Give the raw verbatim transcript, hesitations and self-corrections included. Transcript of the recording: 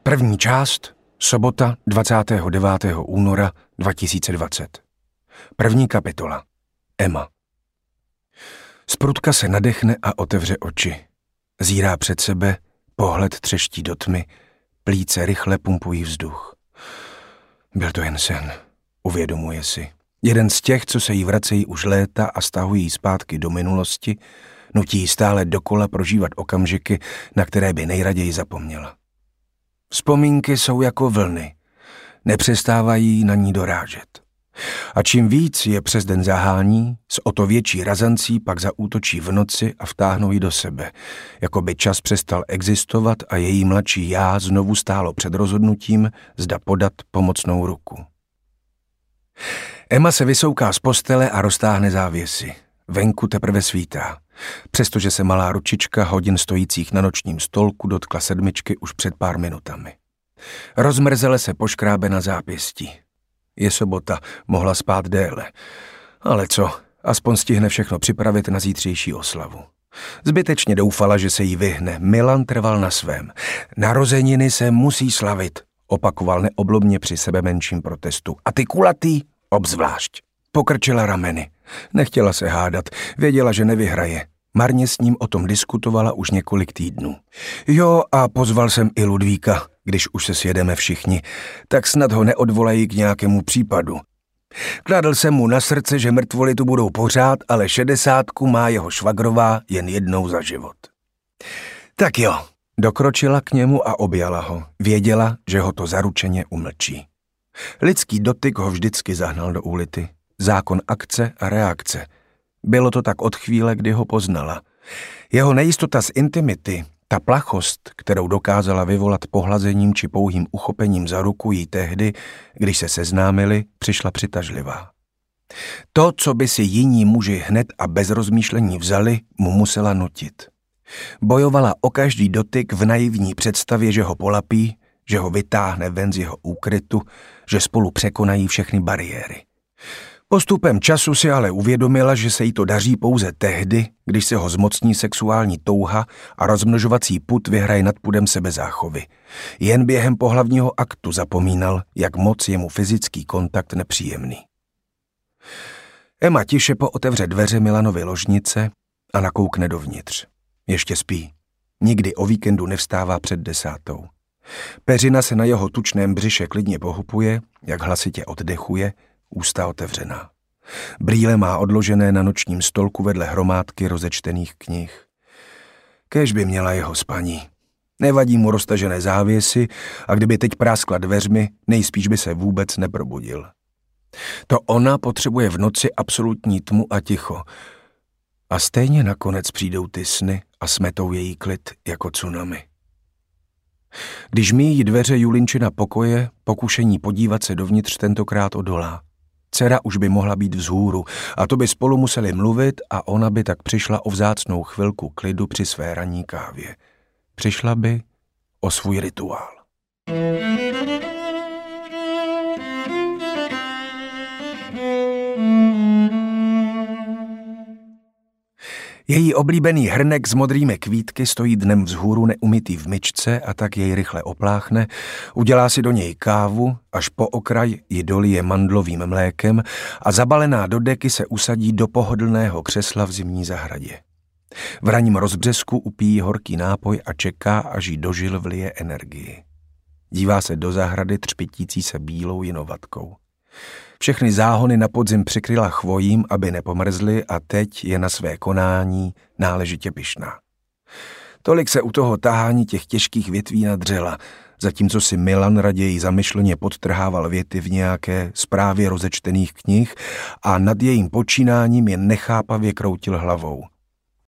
První část, sobota dvacátého devátého února dva tisíce dvacet. První kapitola. Emma. Sprutka se nadechne a otevře oči. Zírá před sebe, pohled třeští do tmy, plíce rychle pumpují vzduch. Byl to jen sen, uvědomuje si. Jeden z těch, co se jí vracejí už léta a stahují zpátky do minulosti, nutí jí stále dokola prožívat okamžiky, na které by nejraději zapomněla. Vzpomínky jsou jako vlny, nepřestávají na ní dorážet. A čím víc je přes den zahání, s o to větší razancí pak zaútočí v noci a vtáhnou ji do sebe, jako by čas přestal existovat a její mladší já znovu stálo před rozhodnutím, zda podat pomocnou ruku. Emma se vysouká z postele a roztáhne závěsy. Venku teprve svítá, přestože se malá ručička hodin stojících na nočním stolku dotkla sedmičky už před pár minutami. Rozmrzele se poškrábe na zápěstí. Je sobota, mohla spát déle. Ale co, aspoň stihne všechno připravit na zítřejší oslavu. Zbytečně doufala, že se jí vyhne. Milan trval na svém. Narozeniny se musí slavit, opakoval neoblomně při sebe menším protestu. A ty kulatý obzvlášť. Pokrčila rameny. Nechtěla se hádat, věděla, že nevyhraje. Marně s ním o tom diskutovala už několik týdnů. Jo, a pozval jsem i Ludvíka, když už se sjedeme všichni, tak snad ho neodvolají k nějakému případu. Kladl jsem mu na srdce, že mrtvoly tu budou pořád, ale šedesátku má jeho švagrová jen jednou za život. Tak jo, dokročila k němu a objala ho. Věděla, že ho to zaručeně umlčí. Lidský dotyk ho vždycky zahnal do úlity. Zákon akce a reakce. Bylo to tak od chvíle, kdy ho poznala. Jeho nejistota z intimity, ta plachost, kterou dokázala vyvolat pohlazením či pouhým uchopením za ruku, jí tehdy, když se seznámili, přišla přitažlivá. To, co by si jiní muži hned a bez rozmýšlení vzali, mu musela nutit. Bojovala o každý dotyk v naivní představě, že ho polapí, že ho vytáhne ven z jeho úkrytu, že spolu překonají všechny bariéry. Postupem času si ale uvědomila, že se jí to daří pouze tehdy, když se ho zmocní sexuální touha a rozmnožovací pud vyhraje nad pudem sebezáchovy. Jen během pohlavního aktu zapomínal, jak moc je mu fyzický kontakt nepříjemný. Emma tiše pootevře dveře Milanovy ložnice a nakoukne dovnitř. Ještě spí. Nikdy o víkendu nevstává před desátou. Peřina se na jeho tučném břiše klidně pohupuje, jak hlasitě oddechuje, ústa otevřená. Brýle má odložené na nočním stolku vedle hromádky rozečtených knih. Kéž by měla jeho spaní. Nevadí mu roztažené závěsy a kdyby teď práskla dveřmi, nejspíš by se vůbec neprobudil. To ona potřebuje v noci absolutní tmu a ticho. A stejně nakonec přijdou ty sny a smetou její klid jako tsunami. Když míjí dveře Julinčina pokoje, pokušení podívat se dovnitř tentokrát odolá. Dcera už by mohla být vzhůru a to by spolu museli mluvit a ona by tak přišla o vzácnou chvilku klidu při své ranní kávě. Přišla by o svůj rituál. Její oblíbený hrnek s modrými kvítky stojí dnem vzhůru neumytý v myčce a tak jej rychle opláchne, udělá si do něj kávu, až po okraj ji dolije mandlovým mlékem a zabalená do deky se usadí do pohodlného křesla v zimní zahradě. V ranním rozbřesku upíjí horký nápoj a čeká, až jí do žil vlije energii. Dívá se do zahrady třpitící se bílou jinovatkou. Všechny záhony na podzim přikryla chvojím, aby nepomrzly a teď je na své konání náležitě pyšná. Tolik se u toho tahání těch těžkých větví nadřela, zatímco si Milan raději zamyšleně podtrhával věty v nějaké zprávě rozečtených knih a nad jejím počínáním jen nechápavě kroutil hlavou.